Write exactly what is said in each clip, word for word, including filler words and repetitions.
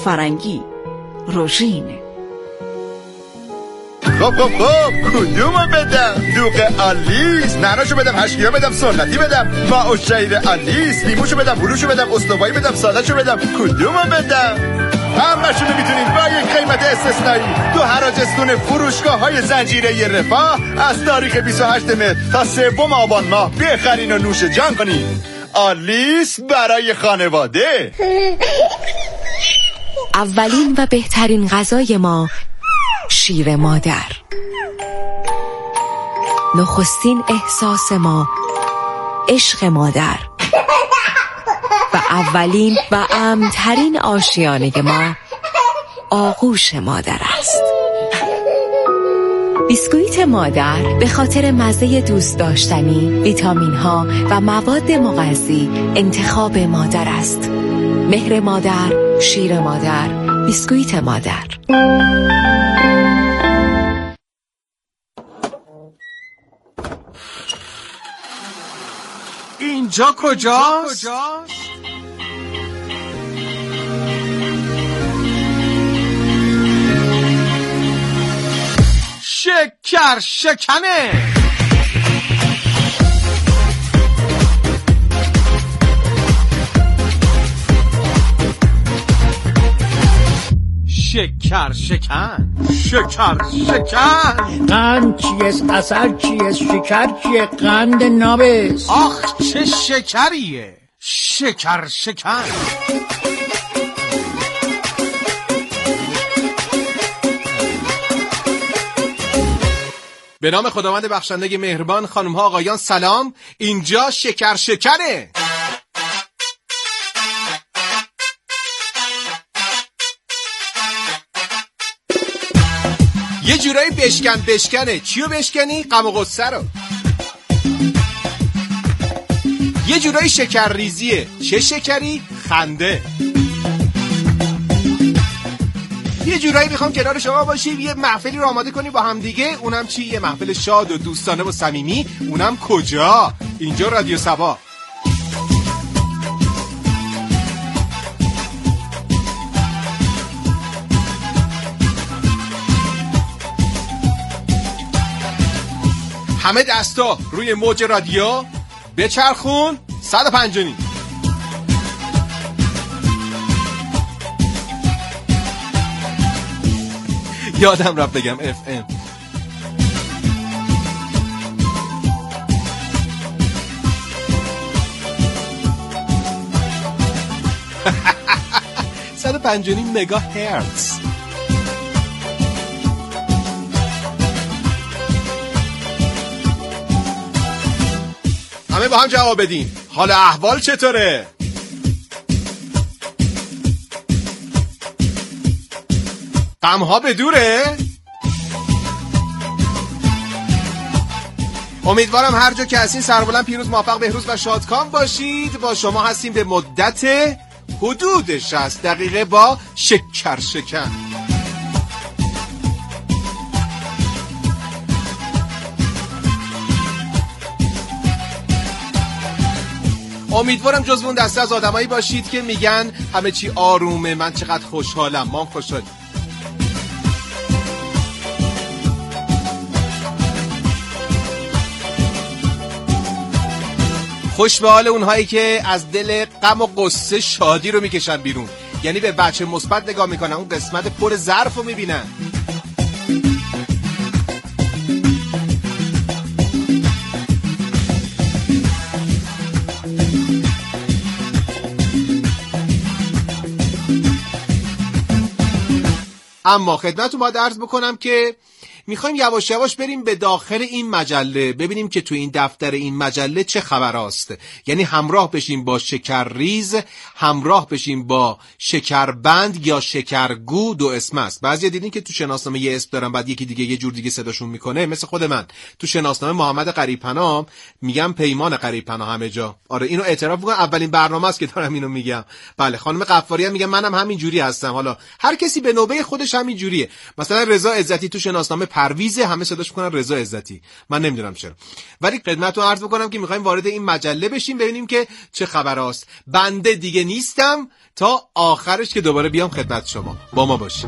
فرنگی روژین. خب خب خب کدومو بدم؟ دوغ آلیس، نعناشو بدم، هشکیا بدم، سنتی بدم، ماء الشعیر آلیس، لیموشو بدم، هلوشو بدم، استوایی بدم، ساله‌شو بدم، کدومو بدم؟ همه‌شونو میتونید با یک قیمت استثنایی تو هراجستون فروشگاه‌های زنجیره رفاه از تاریخ بیست و هشتم مهر تا سوم آبان ماه بخرین و نوش جان کنید. آلیس برای خانواده. اولین و بهترین غذای ما شیر مادر. نخستین احساس ما عشق مادر و اولین و امن‌ترین آشیانه ما آغوش مادر است. بیسکویت مادر به خاطر مزه دوست داشتنی، ویتامین ها و مواد مغذی انتخاب مادر است. مهر مادر، شیر مادر، بیسکویت مادر. اینجا کجاست؟ شکر شکنه. شکر شکن، شکر شکن. قند چیست؟ عسل چیست؟ شکر چیه؟ قند نابست. آخ چه شکریه. شکر شکن. به نام خداوند بخشنده مهربان. خانم ها آقایان سلام. اینجا شکر شکنه. یه جورایی بشکن بشکنه. چیو بشکنی؟ غم و غصه رو. یه جورایی شکر ریزیه. چه شکری؟ خنده. یه جورایی میخوام کنار شما باشیم، یه محفلی رو آماده کنیم با هم دیگه. اونم چی؟ یه محفل شاد و دوستانه و صمیمی. اونم کجا؟ اینجا رادیو سبا. همه دستا روی موج رادیو بچرخون. صد و پنج و نیم. یادم رفت بگم اف ام. صد و پنج و نیم مگا هرتز. همه با هم جواب بدین. حال احوال چطوره؟ غم‌ها به دوره؟ امیدوارم هر جا که هستین سربلند، پیروز، موفق، بهروز و شادکام باشید. با شما هستیم به مدت حدود شصت دقیقه با شکر شکن. امیدوارم جزو اون دسته از آدمایی باشید که میگن همه چی آرومه، من چقدر خوشحالم. ما خوشحالیم. خوش به حال اونهایی که از دل غم و غصه شادی رو میکشن بیرون، یعنی به بچه مثبت نگاه میکنن، اون قسمت پر ظرف رو میبینن. اما خدمتتون باید عرض بکنم که میخوایم یواش یواش بریم به داخل این مجله، ببینیم که تو این دفتر این مجله چه خبر است. یعنی همراه بشیم با شکرریز، همراه بشیم با شکربند یا شکرگو. دو اسم است. بعضیا دیدین که تو شناسنامه یه اسم دارن، بعد یکی دیگه یه جور دیگه صداشون میکنه. مثل خود من تو شناسنامه محمد قریب‌پناه میگم پیمان قریب‌پناه همه جا. آره اینو اعتراف میکنم، اولین برنامه است که دارم اینو میگم. بله خانم قفاری هم میگم منم همین جوری هستم. حالا هر کسی به نوبه خودش همین جوریه. مثلا رضا عزتی تو شناسنامه پرویز، همه صداش میکنن رضا عزتی، من نمیدونم چرا. ولی خدمتتون عرض بکنم که میخوایم وارد این مجله بشیم ببینیم که چه خبراست. بنده دیگه نیستم تا آخرش که دوباره بیام خدمت شما. با ما باشید.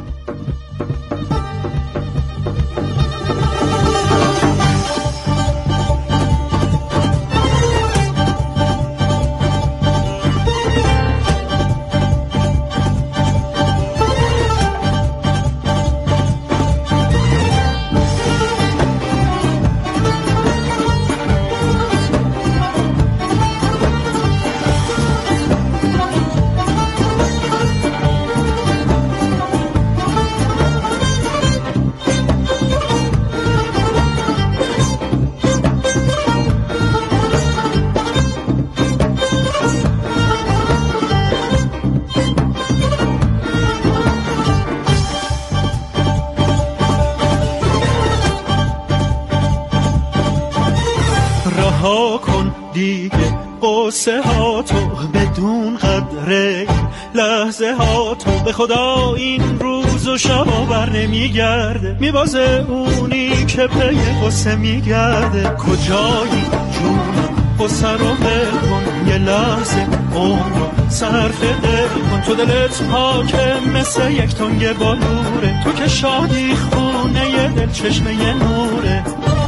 قصه ها تو بدون قدره، لحظه ها تو به خدا این روز و شب بر نمیگرده، میبازه اونی که پی قصه میگرده. کجایی جونم قصه رو بکن، یه لحظه عمر رو صرف دل کن. تو دلت پاکه مثل یک تنگ بالوره، تو که شادی خونه یه دل چشمه یه نوره.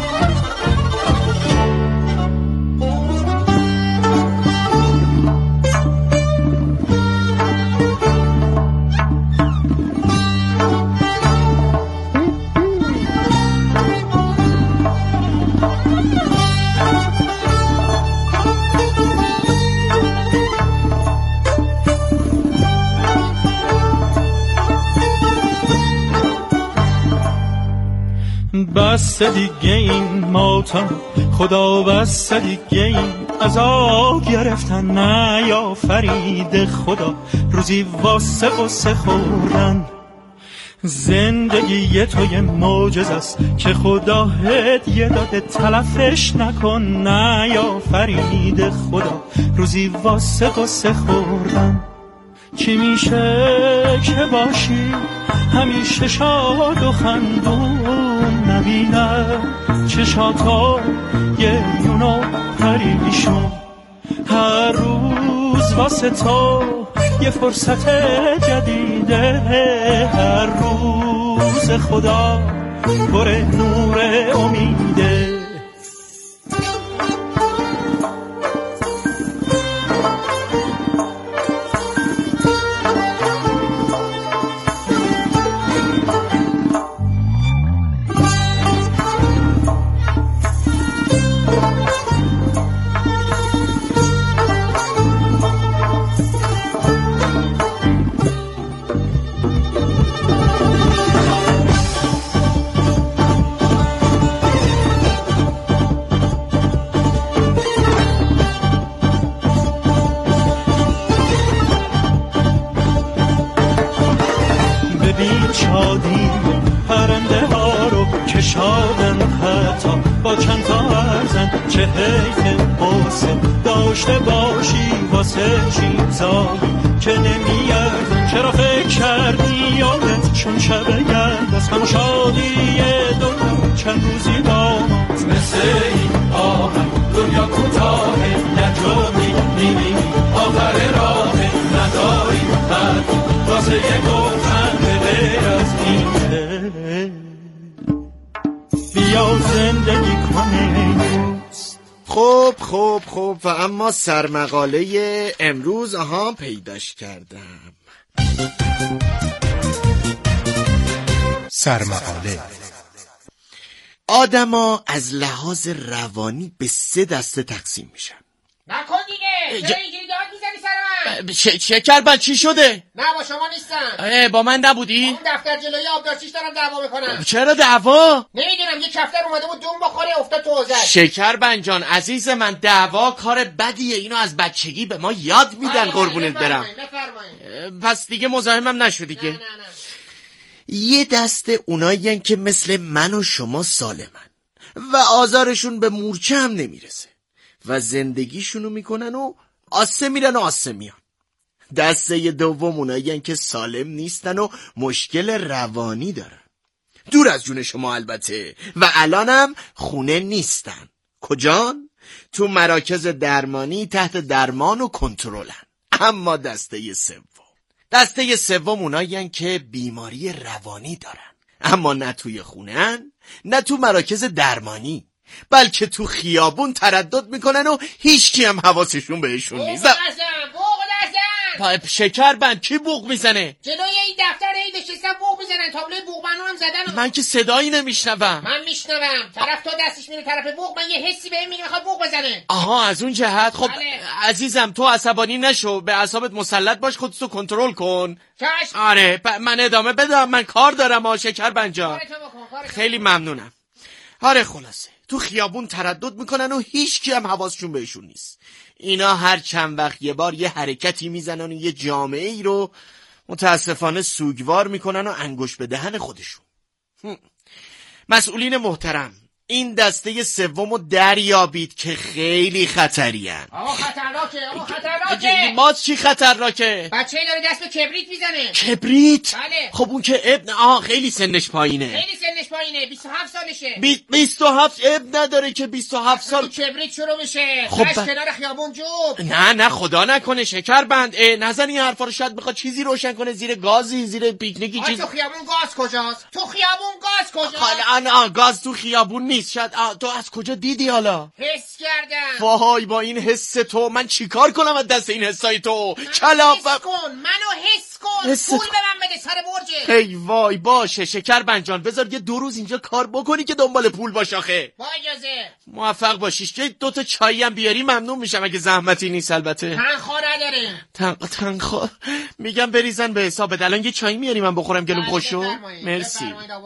بس دیگه این ماتم خدا، بس دیگه این عذاب گرفتن نیافرید خدا، روزی واسه قصه خوردن. زندگی تو یه معجزه است که خدا هدیه داده، تلفش نکن نیافرید خدا، روزی واسه قصه خوردن. چی میشه که باشی همیشه شاد و خندون، نبینم چشاتا یه یونو پریشون. هر روز واسه تو یه فرصت جدیده، هر روز خدا پر نور امیده. شادی پرنده ها رو که شادن حتی با چند تا ارزن. چه حیف قصه داشته باشی واسه چیزایی که نمیارزن. چرا فکر کردی یادت چون شب گرد است، همه شادی دنیا چند روزی داماز. مثل این آهنگ دنیا کوتاه نجامی میبینی آخر راه نداری حد واسه یه گفتن به از این بیا زندگی کنه. خب خب خب و اما سرمقاله امروز آها پیداش کردم. سرمقاله: آدما از لحاظ روانی به سه دسته تقسیم میشن. نکن دیگه، چرا اینجوری داد میزنی سر من؟ چه شکر بند چی شده؟ نه با شما نیستم. با من نبودی؟ اون دفتر جلوی آبدارچیش دارم دعوا میکنم. چرا دعوا؟ نمیدونم، یه کفتر اومده بود دوم بخوره افتاد تو حوضش. شکر بند جان عزیز من، دعوا کار بدیه، اینو از بچگی به ما یاد میدن. قربونت برم. پس دیگه مزاحمم نشدی که؟ نه نه نه. یه دسته اونایین که مثل من و شما سالمن و آزارشون به مورچه هم نمیرسه و زندگیشونو میکنن و آسه میرن و آسه میان. دسته دوم اونایین که سالم نیستن و مشکل روانی دارن. دور از جون شما البته، و الانم خونه نیستن. کجان؟ تو مراکز درمانی تحت درمان و کنترلن. اما دسته سوم دسته سوم اونایین که بیماری روانی دارن، اما نه توی خونه‌ن نه تو مراکز درمانی، بلکه تو خیابون تردد میکنن و هیچکی هم حواسشون بهشون نیست. پایپ شکر بند کی بوق میزنه؟ جلوی این دفتر این نشستن بوق میزنن، تابلوی بوقبنو هم زدن. من که صدایی نمیشنوم. من میشنوم. طرف تو دستش میره طرف بوق، من یه حسی بهم میگه میخواد بوق بزنه. آها از اون جهت. خب بله. عزیزم تو عصبانی نشو، به اعصابت مسلط باش، خودتو کنترل کن. چشم. آره من ادامه بدم، من کار دارم آ شکر بند جان. خیلی ممنونم. آره خلاصه تو خیابون تردد میکنن و هیچ کی هم حواسشون بهشون نیست. اینا هر چند وقت یه بار یه حرکتی میزنن و یه جامعه ای رو متاسفانه سوگوار میکنن و انگوش به دهن خودشون. مسئولین محترم، این دسته سومو دریابید که خیلی خطرین. آقا خطرناکه، آقا خطرناکه. ما چی خطرناکه؟ بچه‌ای داره دست به کبریت میزنه. کبریت؟ بله. خب اون که ابن آه خیلی سنش پایینه. خیلی سنش پایینه، بیست و هفت سالشه. بی... بیست و هفت اب نداره که بیست و هفت سال. کبریت شروع میشه. خب خب ب... کنار خیابون جوب. نه نه خدا نکنه شکر بند، نزن این حرفا رو، شاید بخواد چیزی روشن کنه، زیر گازی، زیر پیکنیکی چیز. تو خیابون گاز کجاست؟ تو خیابون گاز کجاست؟ حالا آ گاز تو خیابون نیست. شاید آ... تو از کجا دیدی حالا؟ حس کردم. وای با این حس تو من چیکار کنم از دست این حسای تو؟ کلاف حس کن، منو حس کن. حس پول به من بده سر برجه. ای وای باشه شکر بند جان، بذار یه دو روز اینجا کار بکنی که دنبال پول باش آخه. با اجازه. موفق باشیش. که دو تا چایی هم بیاری ممنون میشم اگه زحمتی نیست البته. تنخواه نداره. تن تنخواه میگم بریزن به حسابت. الان یه چایی میاری من بخورم گلوم خوشو. مرسی.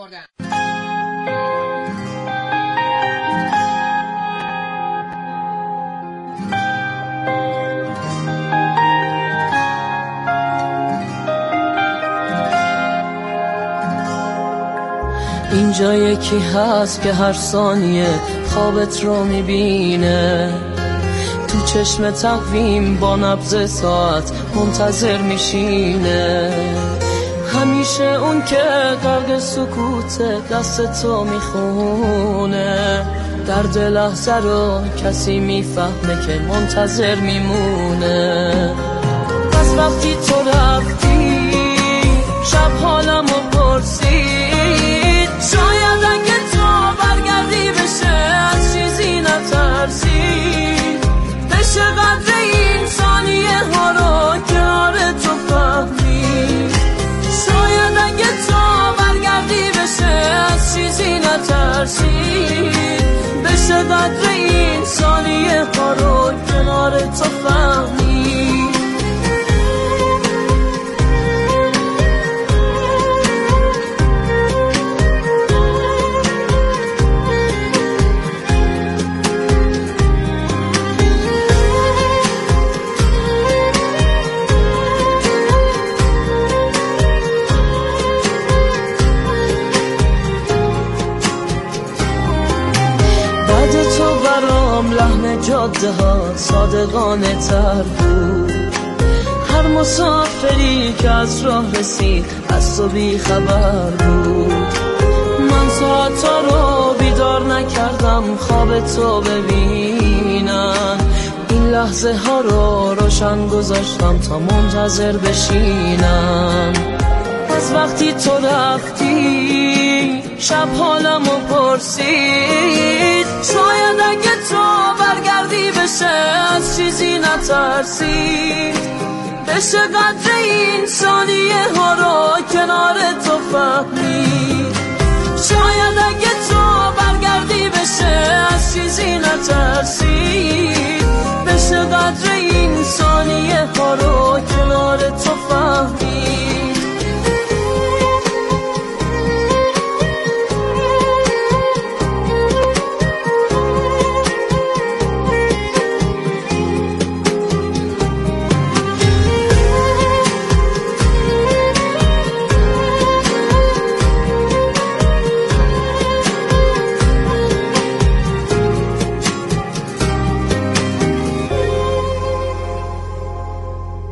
اینجا یکی هست که هر ثانیه خوابت رو میبینه، تو چشم تقویم با نبض ساعت منتظر میشینه، همیشه اون که غرق سکوت دست تو میخونه، درد لحظه رو کسی میفهمه که منتظر میمونه. از وقتی تو رفتی شب حالمو پرسید، شاید اگه تو برگردی بشه از چیزی نترسی، بشه قدر این ثانیه ها رو کنار تو فهمی، شاید اگه تو برگردی بشه از چیزی نترسی، بشه قدر این ثانیه ها رو کنار تو فهمی. لحن جاده ها صادقانه تر بود، هر مسافری که از راه رسید از تو بی خبر بود، من ساعتا رو بیدار نکردم خواب تو ببینم، این لحظه ها رو روشن گذاشتم تا منتظر بشینم. از وقتی تو رفتی شب حالمو پرسید، شاید اگه تو برگردی بشه از چیزی نترسی، بشه قدر این ثانیه ها رو کنار تو فهمی، شاید اگه تو برگردی بشه از چیزی نترسی، بشه قدر این ثانیه ها رو کنار تو فهمی.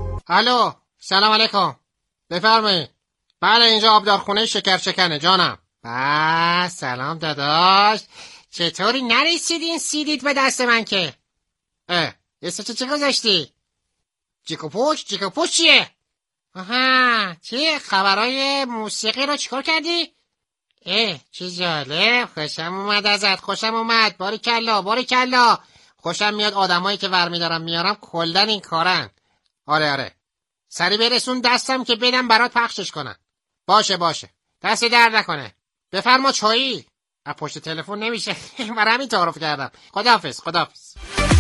الو سلام علیکم، بفرمایید. بله اینجا آبدارخونه شکر شکنه جانم. با سلام داداش، چطوری نرسید این سیدیت به دست من که؟ اه اسمش چه گذاشتی؟ جیکوپوش؟ جیکوپوش چیه؟ آها چیه خبرای موسیقی رو چیکار کردی؟ اه چه جالب، خوشم اومد ازت، خوشم اومد، باریکلا باریکلا. خوشم میاد آدمایی که ور میدارم میارم کلن این کارن. آره آره سری برسون دستم که بدم برات پخشش کنن. باشه باشه دست درد نکنه. بفرما چایی. از پشت تلفن نمیشه. برای همین تعارف کردم. خداحافظ خداحافظ.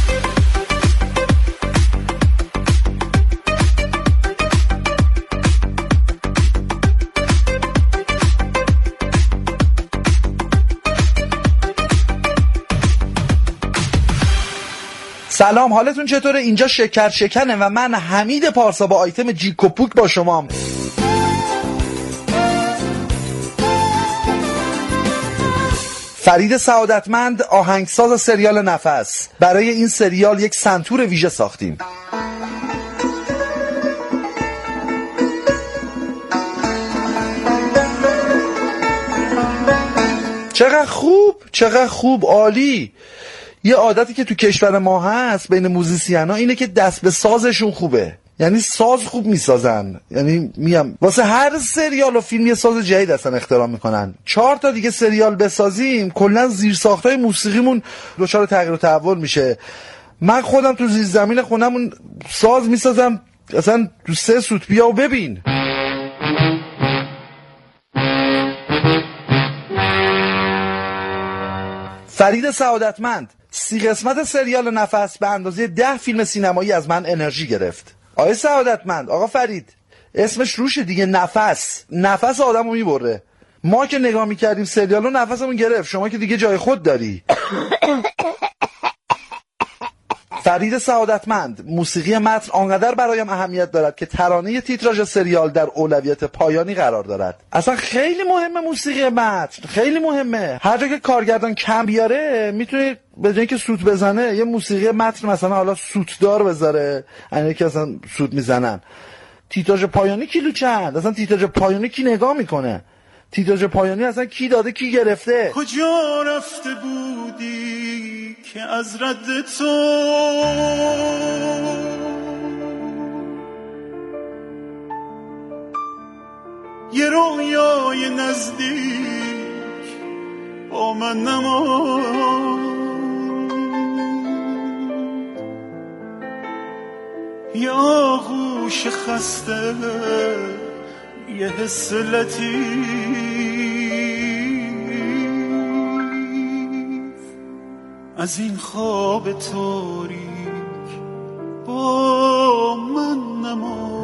سلام، حالتون چطوره؟ اینجا شکر شکنه و من حمید پارسا با آیتم جیکوپوک با شما. فرید سعادتمند آهنگساز سریال نفس. برای این سریال یک سنتور ویژه ساختیم. چقدر خوب، چقدر خوب، عالی. یه عادتی که تو کشور ما هست بین موزیسینا اینه که دست به سازشون خوبه، یعنی ساز خوب میسازن. یعنی میام واسه هر سریال و فیلم یه ساز جدید اصلا اختراع میکنن. چهار تا دیگه سریال بسازیم کلا زیرساختای موسیقیمون دچار تغییر و تحول میشه. من خودم تو زیر زمین خونمون ساز میسازم، اصلا تو سه سوت بیا و ببین. فرید سعادتمند سی قسمت سریال نفس به اندازه ده فیلم سینمایی از من انرژی گرفت. آقای سعادتمند، آقا فرید، اسمش روشه دیگه، نفس. نفس آدمو میبره. ما که نگاه میکردیم سریالو نفسمون گرفت، شما که دیگه جای خود داری. فرید سعادتمند، موسیقی متن آنقدر برایم اهمیت دارد که ترانه تیتراژ سریال در اولویت پایانی قرار دارد. اصلا خیلی مهمه موسیقی متن، خیلی مهمه. هر جا که کارگردان کم بیاره میتونه به جای که سوت بزنه یه موسیقی متن مثلا حالا سوتدار بذاره، یعنی که اصلا سوت میزنن. تیتراژ پایانی کیلو چند؟ اصلا تیتراژ پایانی کی نگاه میکنه؟ تیتراژ پایانی اصلا کی داده کی گرفته؟ کجا رفته بودی که از رد تو یه رویای نزدیک با من نماند، یه آغوش خسته، یه حس لطیف از این خواب تاریک با من نماند.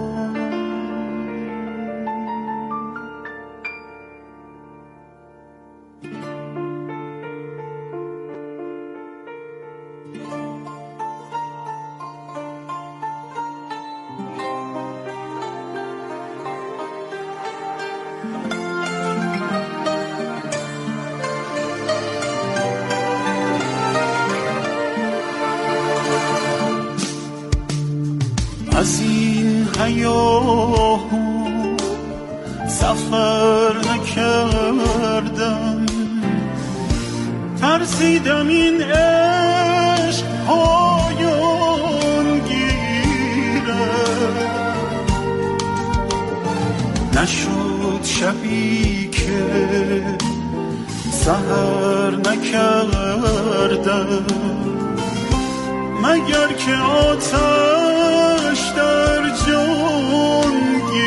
از این هیاهو سفر نکردم، ترسیدم این عشق پایان گیره، نشد شبی که سحر نکردم، مگر که آتش در جان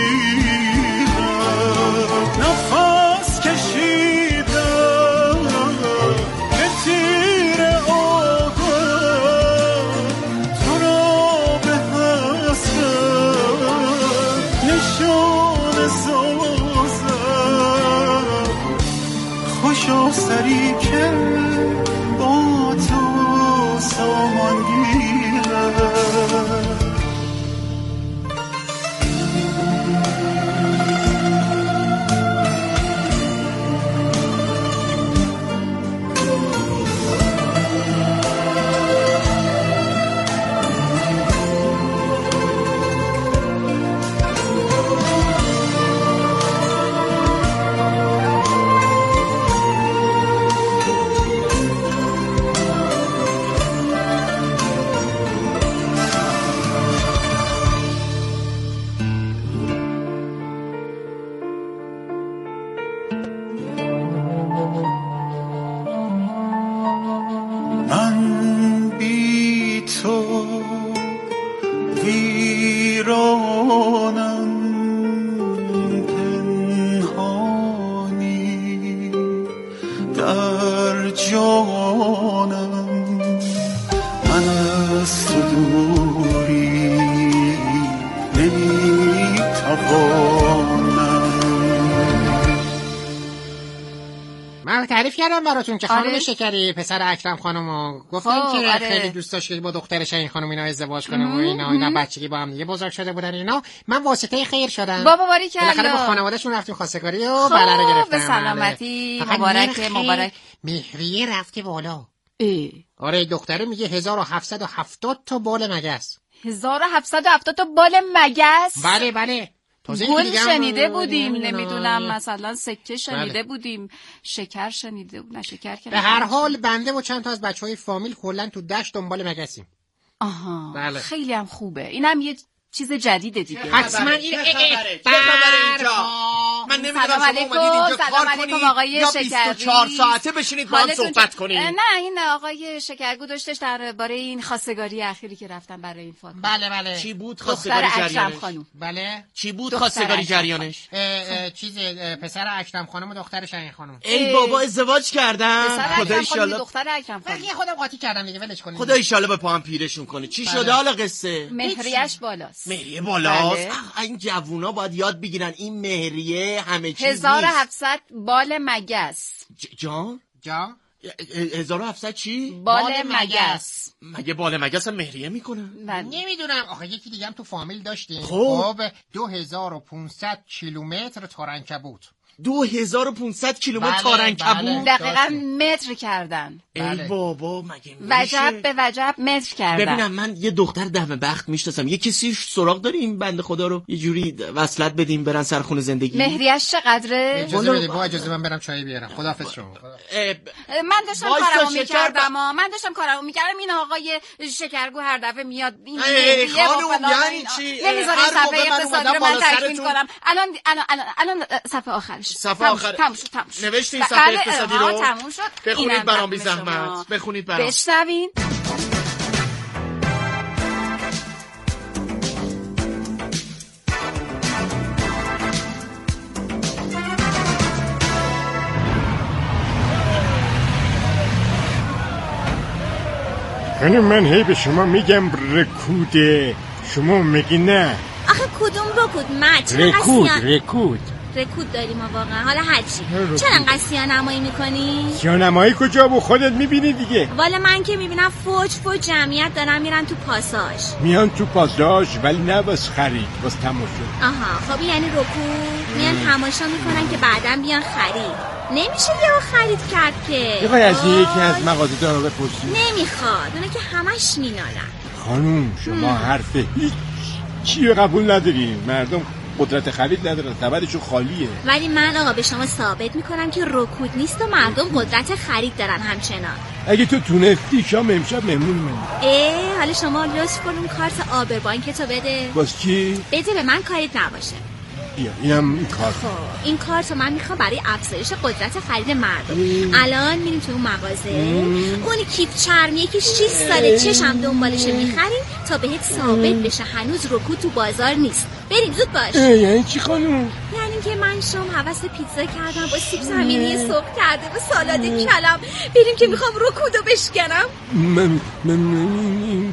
گیرد. نفس کشیدم که تیر آهم تو را به حسرت نشان سازم، خوشا سری که با تو سامان گیرد. من بی تو ویرانم پنهانی در جانم، من از تو دوری نمیتوانم. من تعریف کردم براتون که خانم آره. شکری پسر اکرم خانومو گفتم که آره. خیلی دوست داشت که با دخترش این خانم اینا ازدواج کنه و اینا اینا بچگی با هم دیگه بزرگ شده بودن اینا. من واسطه خیر شدم. بابا باری کلا. بالاخره با خانواده‌شون رفتیم خواستگاری و بالا رو گرفتم. به سلامتی. مبارک مبارک. مهریه رفته بالا. ای. آره دختره میگه هزار و هفتصد و هفتاد تا بال مگس. هزار و هفتصد و هفتاد تا بال مگس؟ بله بله. گل شنیده بودیم، نمیدونم مثلا سکه شنیده بله. بودیم، شکر شنیده بود، نه شکر که به هر حال بنده و چند تا از بچهای فامیل کلا تو دشت دنبال مگسیم. آها بله. خیلی هم خوبه. اینم یه چیز جدیده دیگه. حتما این چه خبره اینجا؟ من نمیدونم شما اومدید اینجا کار کنید آقای یا بیست و چهار ساعته بشینید با هم صحبت کنید. نه این آقای شکرگو داشتش درباره این خواستگاری اخیری که رفتن برای این فاطمه. بله بله. چی بود خواستگاری جریانش؟ بله. چی بود خواستگاری جریانش؟ چیز پسر اکرم خانم و دختر شاهین خانم. ای بابا ازدواج کردن. خدا ان شاء الله دختر اکرم خانم. من خودم قاطی کردم دیگه ولش کنید. خدا ان شاء الله به پاهم پیرشون کنه. چی شده حالا قصه؟ مهریه‌اش بالاست. مهریه بالاست. این جوونا باید یاد بگیرن این مهریه همه چیز نیست. هزار و هفتصد بال مگس. جان؟ جان؟ هزار و هفتصد چی؟ بال مگس. مگه بال مگس هم مهریه میکنن؟ نمیدونم آخه یکی دیگه هم تو فامیل داشتیم. خب دو هزار و پونصد کیلومتر تارعنکبوت. دو هزار و پونصد کیلومتر تارعنکبوت دقیقاً متر کردن. ای بابا مگه میشه؟ وجب به وجب متر کردن. ببینم من یه دختر دم بخت میشناسم، یه کسی سراغ داره این بنده خدا رو یه جوری وصلت بدیم برن سر خونه زندگی. مهریه‌اش چقدره؟ اجازه بده با اجازه من برم چای بیارم. خداحافظ شما. من داشتم کارمو میکردم من داشتم کارمو میکردم این آقای شکرگو هر دفعه میاد این مهریه و فلان یعنی چی؟ نمیذاره صفحه اقتصادی رو من تکمیل کنم. الان الان الان صفحه آخرش. صفحه آخر تموم شد تموم شد. نوشتین صفحه اقتصادی رو تموم شد. بخونید برام بی زحمت. بخونید برام. بشنوین. خانم من هی به شما میگم رکوده، شما میگی نه. آخه کدوم رکود مچ؟ رکود رکود رکود داریم ما واقعا. حالا هرچی چرا انقدر سیاه‌نمایی میکنی؟ سیاه‌نمایی کجا بود؟ خودت میبینی دیگه. والا من که میبینم فوج فوج جمعیت دارن میرن تو پاساژ. میان تو پاساژ ولی نه واس خرید، واس تماشا. آها خب یعنی رکود میان تماشا میکنن که بعداً بیان خرید. نمیشه یهو خرید کرد که. بخوای از یکی از مغازه دارا بپرسی. نمیخواد، اونا که همش مینالن. خانوم شما حرف هیچ چی قبول نداری. مردم قدرت خرید ندارن، تبرشون خالیه. ولی من آقا به شما ثابت میکنم که رکود نیست و مردم قدرت خرید دارن همچنان. اگه تو تونستی شام امشب مهمون من. اه حالا شما لطف کن اون کارت آبر بانکتو بده. باز چی؟ بده به من کاریت نباشه. بیا اینم این کارت. خب این کارتو من میخوام برای افزایش قدرت خرید مردم. الان میریم تو اون مغازه، اون کیف چرمیه که شش ساله چشم دنبالشه میخریم تا بهت ثابت بشه هنوز رکود تو بازار نیست. بریم زود باش. یعنی چی خانم؟ یعنی که من شام حوس پیتزا کردم با سیب زمینی سرخ کرده و سالاد کلم. بریم که میخوام رکودو بشکنم. من من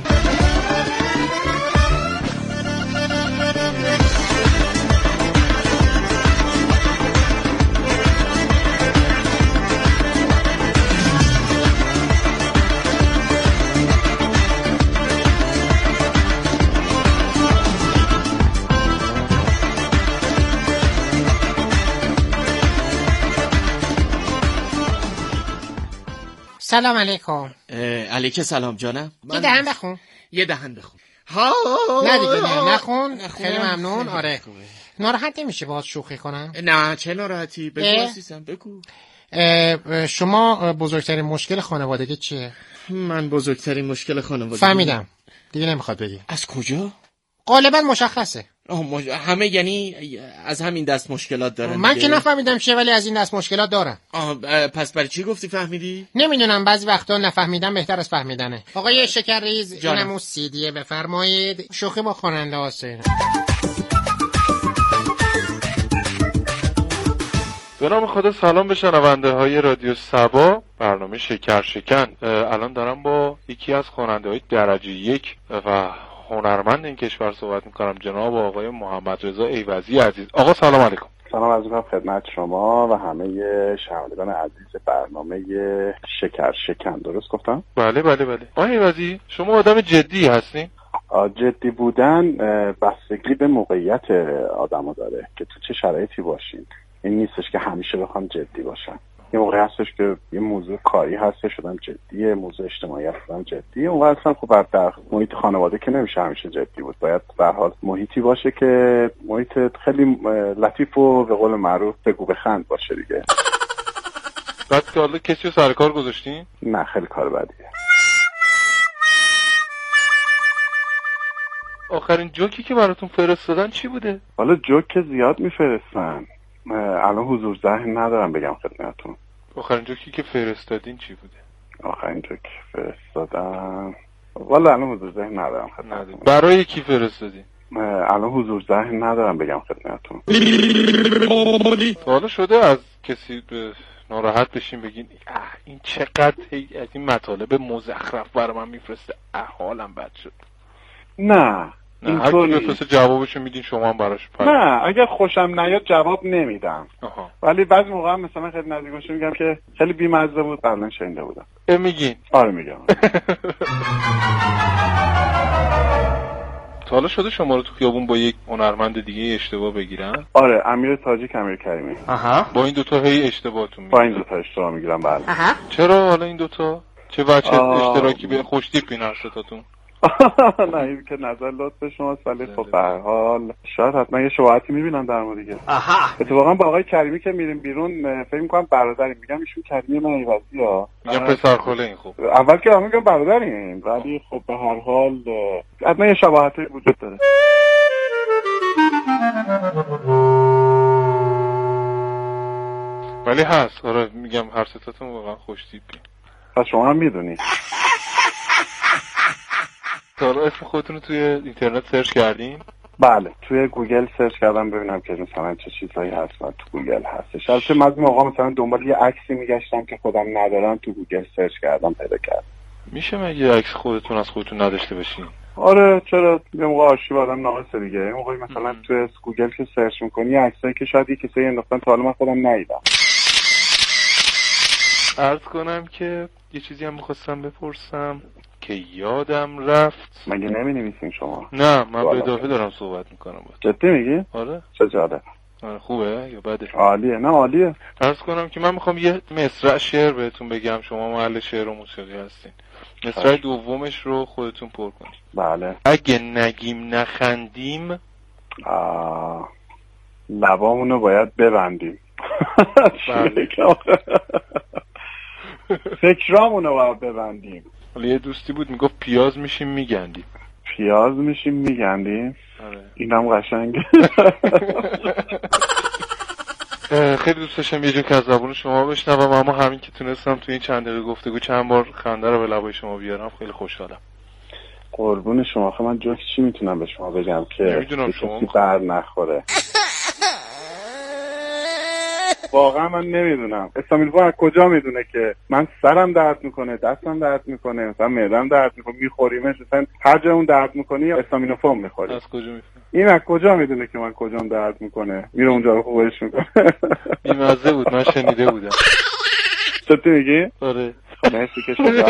سلام علیکم. علیکم سلام جانم. یه دهن بخون. یه دهن بخون. ها نه دیگه نه نخون. خیلی ممنون. آره ناراحت نمیشه باهات شوخی کنم؟ نه چه ناراحتی؟ بگو عزیزم بگو. شما بزرگترین مشکل خانوادگی چیه؟ من بزرگترین مشکل خانوادگی فهمیدم دیگه نمیخواد بگی. از کجا؟ غالبا مشخصه. مج... همه یعنی از همین دست مشکلات دارن. من که نفهمیدم چه، ولی از این دست مشکلات دارن. آه پس برای چی گفتی فهمیدی؟ نمیدونم، بعضی وقتا نفهمیدن بهتر از فهمیدنه. آقای شکرریز اینم اون سیدیه، بفرمایید. شوخی با خواننده هاسته. به نام خدا سلام به شنونده های رادیو سبا، برنامه شکر شکن. الان دارم با یکی از خواننده های درجه یک و هنرمند این کشور صحبت میکنم، جناب آقای محمد رضا ایوزی عزیز. آقا سلام علیکم. سلام عرض می‌کنم خدمت شما و همه شنوندگان عزیز برنامه شکر شکن. درست گفتم؟ بله بله بله. آقای ایوزی شما آدم جدی هستین؟ جدی بودن بستگی به موقعیت آدمو داره که تو چه شرایطی باشین. این نیستش که همیشه بخوام جدی باشم. یه موقع هستش که یه موضوع کاری هستش شدم جدیه، موضوع اجتماعی هستم جدیه. اون وقت خب در محیط خانواده که نمیشه همیشه جدی بود، باید به هر حال محیطی باشه که محیط خیلی لطیف و به قول معروف بگو بخند باشه دیگه. بعد که حالا کسی رو سر کار گذاشتین؟ نه خیلی کار بدیه. آخرین جوکی که براتون فرستادن چی بوده؟ حالا جوک که زیاد میفرستن، الان حضور ذهن ندارم بگم خدمتتون. آخرین جوکی که فرستادین چی بوده؟ آخرین جوک فرستادن والا الان حضور ذهن ندارم خدمتتون. برای کی فرستادین؟ الان حضور ذهن ندارم بگم خدمتتون. حالا شده از کسی به ناراحت بشین بگین این چقدر از این مطالب مزخرف برای من میفرسته، حالم بد شد؟ نه نه، هر کی بفرسته جوابشو میدین شما هم براش پس. نه اگر خوشم نیاد جواب نمیدم. آها. ولی بعضی موقع مثلا خیلی نزدیکش میگم که خیلی بی‌مزه بود، قبلا شنیده بودم. میگین؟ آره میگم. تا حالا شده شما رو تو خیابون با یک هنرمند دیگه اشتباه بگیرن؟ آره، امیر تاجیک، امیر کریمی. آها. با این دوتا هی اشتباهتون میگیرن؟ با این دوتا اشتباه میگیرم. بله. آها. چرا حالا این دوتا؟ چه وجه اشتراکی به خوشتیپی نشدتون؟ نه این که نظر لطف شماست، ولی خب به هر حال شاید حتما یه شباهتی میبینم در مورد دیگه. اتفاقا با آقای کریمی که میریم بیرون فکر میکنم برادریم، میگم ایشون کریمی من ایوزی ها، میگم پسر خاله این. خوب اول که میگم برادریم، ولی خب به هر حال حتما یه شباهتی وجود داره. ولی هست. آره میگم هر ستاتون واقعا خوشتیپی. پس شما هم میدونی. حالا اسم خودتون رو توی اینترنت سرچ کردین؟ بله توی گوگل سرچ کردم ببینم که مثلا چه چیزایی هست و تو گوگل هستش. البته من از موقع مثلا دنبال یه عکسی میگشتم که خودم ندارم، تو گوگل سرچ کردم پیدا کردم. میشه مگه عکس خودتون از خودتون نداشته باشین؟ آره چرا، یه موقع آرشیو آدم ناقصه دیگه. یه موقعی مثلا توی گوگل که سرچ می‌کنی عکسایی که شاید یه کسی انداختن تا حالا من خودم ندیدم. عرض کنم که یه چیزی هم می‌خواستم بپرسم که یادم رفت. مگه نمی‌نویسین شما؟ نه من به اضافه دارم صحبت میکنم. جدی میگی؟ آره. چه جالب. آره خوبه یا بده؟ عالیه. نه عالیه. عرض کنم که من میخوام یه مصرع شعر بهتون بگم، شما محل شعر و موسیقی هستین. مصرع دومش رو خودتون پر کنید. بله. اگه نگیم نخندیم آه لبامونو باید ببندیم. بله. فکرامونو باید ببندیم. حالا یه دوستی بود میگفت پیاز میشیم میگندیم. پیاز میشیم میگندیم؟ آره. اینم قشنگه. خیلی دوست داشتم یه جوک از زبون شما بشنوم، اما همین که تونستم تو این چند دقیقه گفتگو چند بار خنده رو به لبای شما بیارم خیلی خوشحالم. قربون شما. خب من جوک چی میتونم به شما بگم که نمیدونم شما کسی بر نخوره. واقعا من نمیدونم. استامیلوفو از کجا میدونه که من سرم درد میکنه، دستم درد میکنه، مثلا معده‌ام درد میکنه، میخوریمش، مثلا هر جا اون درد میکنی یا استامینوفو میخوری. از کجا میفهمی؟ این از کجا میدونه که من کجام درد میکنه؟ میره اونجا رو خوبش میکنه. بی‌مزه بود، من شنیده بودم. چطور میگی؟ آره. مرسی که شما.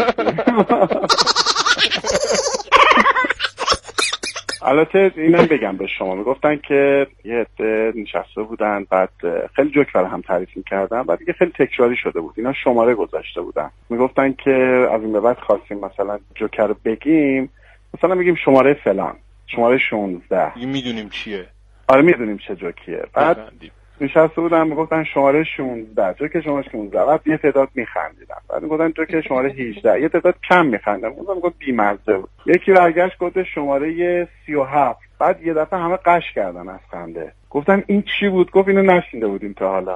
البته اینم بگم به شما، میگفتن که یه عده نشسته بودن بعد خیلی جوک برای هم تعریف می‌کردن، بعد دیگه خیلی تکراری شده بود، اینا شماره گذاشته بودن، میگفتن که از این به بعد خواستیم مثلا جوک رو بگیم، مثلا میگیم شماره فلان، شماره شانزده. میدونیم چیه. آره میدونیم چه جوکیه. بعد نشسته بودن میگفتن شماره شانزده، جوک شماره شانزده، بعد یه تعداد میخندیدن، بعد میگفتن جوک شماره هجده، یه تعداد کم میخندن، اون میگفت بی‌مزه بود. یکی برگشت گفت شماره سی و هفت، بعد یه دفعه همه قش کردن از خنده. گفتم این چی بود؟ گفت اینو نشنیده بودیم تا حالا.